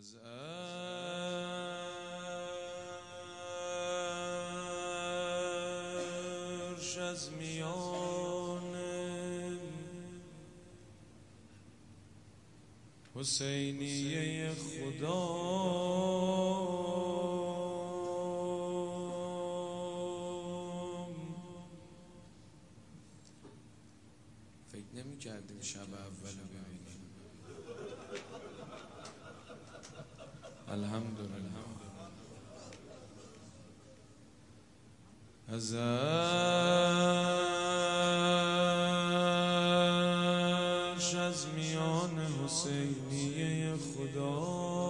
از عرش از میان حسینیه خدا فکر نمی کردیم شب اول ببینیم. الحمدلله. از عرش از میان حسینیه خدا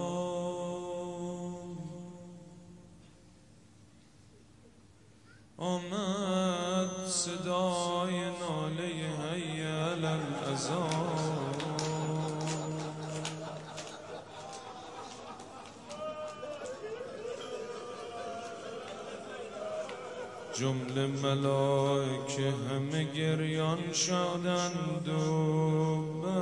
آمد صدای ناله حی علی الاذان. جمله ملائکه همه گریان شدند و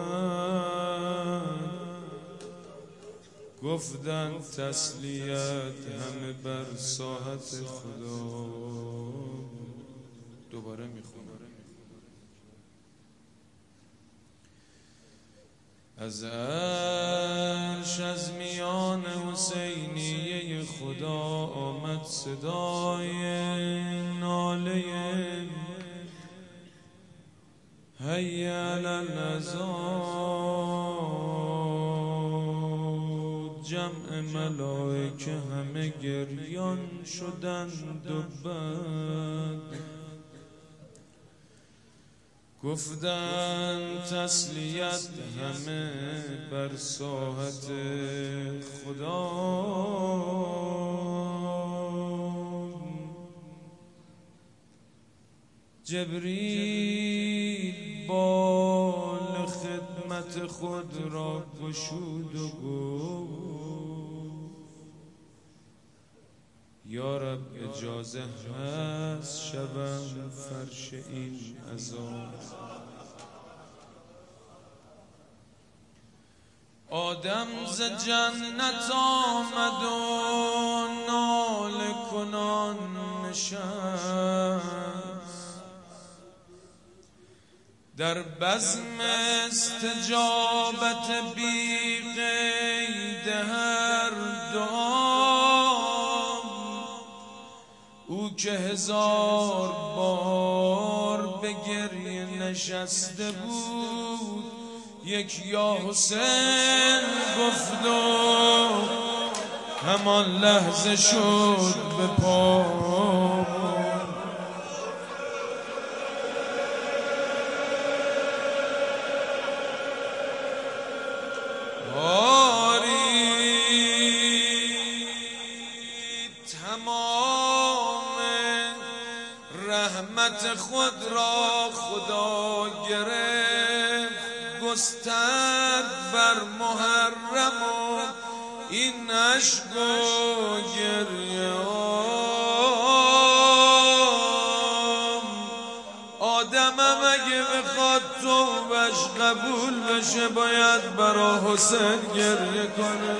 گفتند تسلیت همه بر ساحت خدا. دوباره میخونم. از عرش از میان حسینیه خدا آمد صدای ناله حی علی الاذان. جمع ملائکه همه گریان شدند و گفتند تسلیت همه بر ساحت خدا. جبریل بال خدمت خود را گشود و گفت یا رب اجازه هست شوم فرش این عذاب. آدم ز جنت آمد و ناله کنان نشست در بزم استجابت بی قید هر دعا. او که 1000 بار به گریه نشسته بود یک یا حسین گفت و همان لحظه شد به پا. رحمت خود را خدا گرفت گسترد بر محرم و این اشک و گریه. آدمم اگه بخواد توبش قبول بشه باید برا حسین گریه کنه.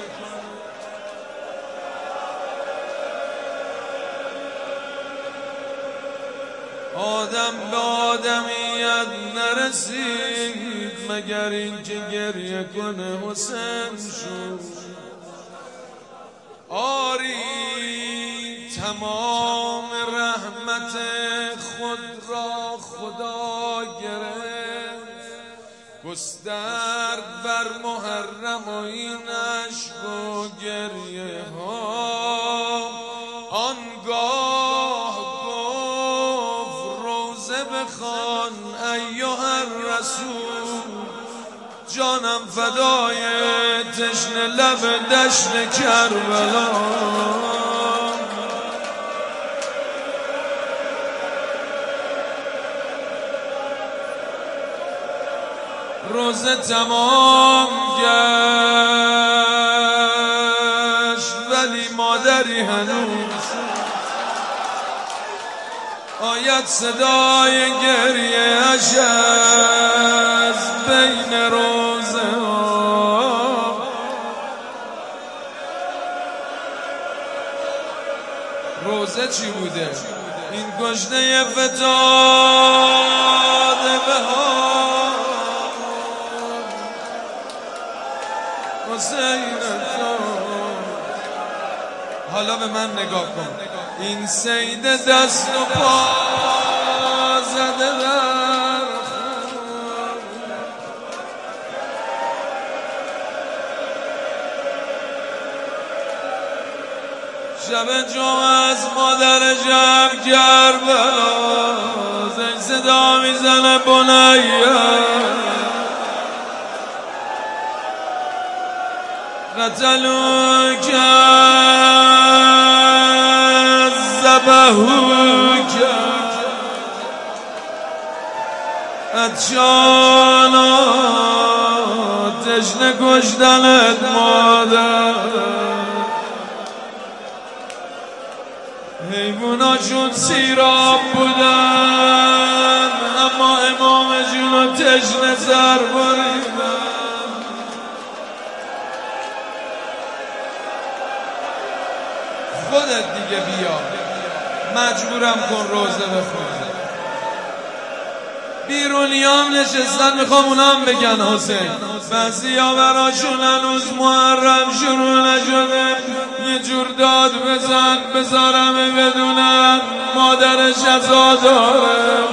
آدم به آدمیت نرسید مگر اینکه گریه کنه حسین شد. آری تمام رحمت خود را خدا گرفت گسترد بر محرم و این اشک و گریه ها. آنگاه بخوان ایها الرسول جانم فدای تشنه لب دشت کربلا. روزه تمام گشت ولی مادری هنوز آید صدای گریه اش از بین روزه ها. روزه چی بوده؟ این گشنه فتاده بهار حسین تو. حالا به من نگاه کن، این سید دست و پا زده در شب جمعه از مادر جمع کربلا زنگ صدا میزنه بنیه قتلوک ذبحوک اتشانا تشنه کشتنت مادر. حیواناشون سیراب بودن اما امامشونو تشنه سر بریدن. خودت دیگه بیا، مجبورم کن روزه بخونی. بیرونیام نشستن میخوام اونام بگن حسین. بعضیا براشون هنوز محرم شروع نشده، یه جور داد بزن بذارم بدونن مادرش عزاداره،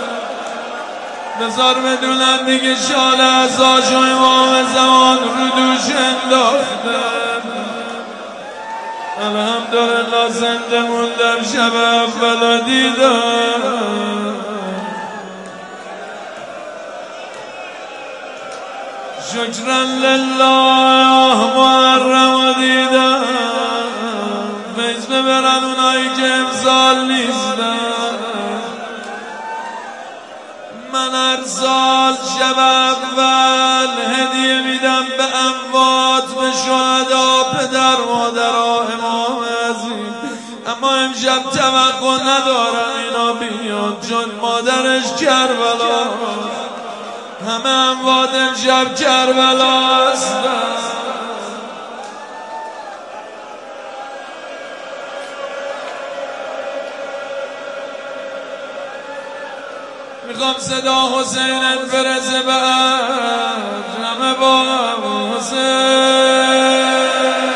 بذار بدونن دیگه شال عزاش و امام زمان رو دوش انداخته. الحمدلله زنده موندم شب اول دیدم، شکرا لله محرم دیدم. فیض ببرن اونایی که امسال نیستن. من هر سال شب اول هدیه میدم به اموات، به شهدا، پدر مادرها، امام عظیم. اما امشب توقع ندارم اینا بیان، چون مادرش کربلا، همه اموات امشب کربلا هستن. میخوام صدا حسینت برسه به همه با حسین.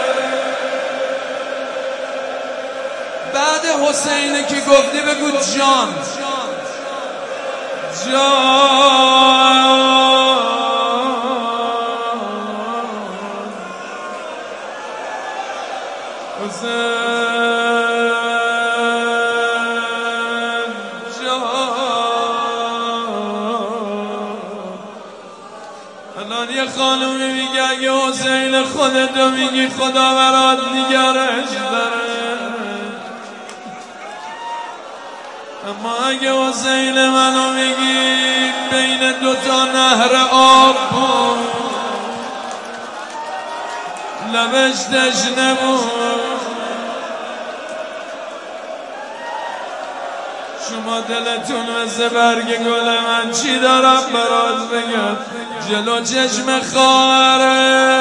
بعد حسینه که گفتی بگو جان جان. الان یه خانومی میگه اگه حسین خودتو میگی خدا برات نگرش داره، اما اگه حسین منو میگی بین دوتا نهر آب بود، لبش تشنه بود. شما دلتون مثل برگ گل من، چی دارم برات بگم؟ جلو چشم خواهره